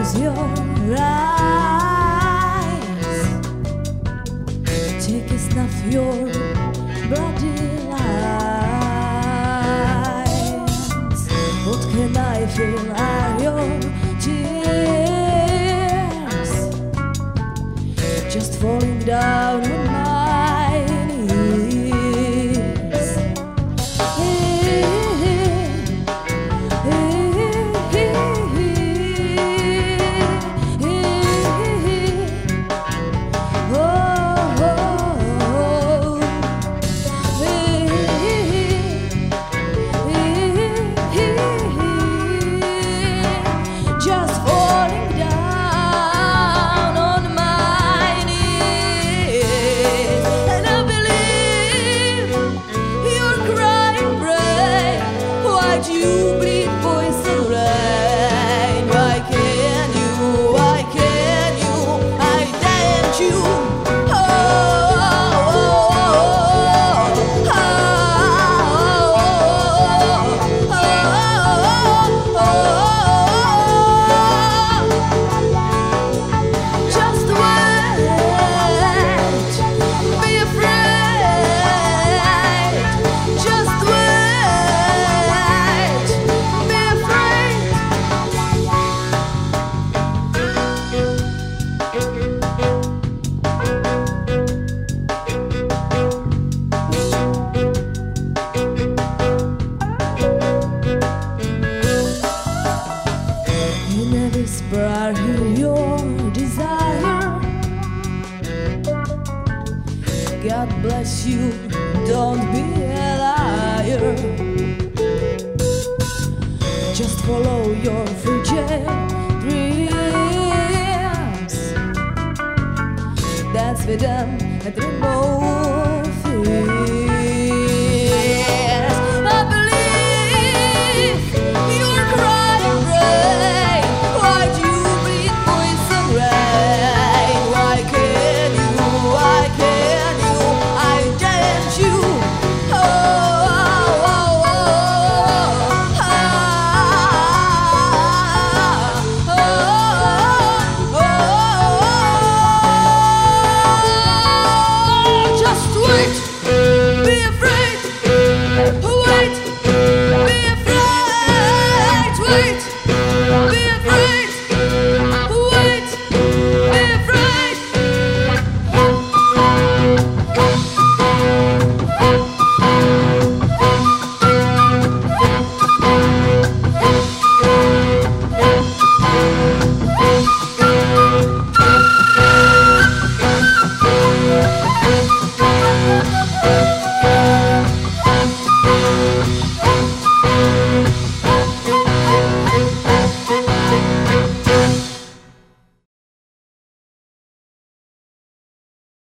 close your eyes, take a snuff your bloody lines. What can I feel are your tears, just falling down on my knees. Just falling down on my knees. And I believe you're crying brain. Why do you bleed poison rain? Why can't you, why can't you, I dare you? Whisper your desire. God bless you, don't be a liar. Just follow your fragile dreams. Dance with them and remove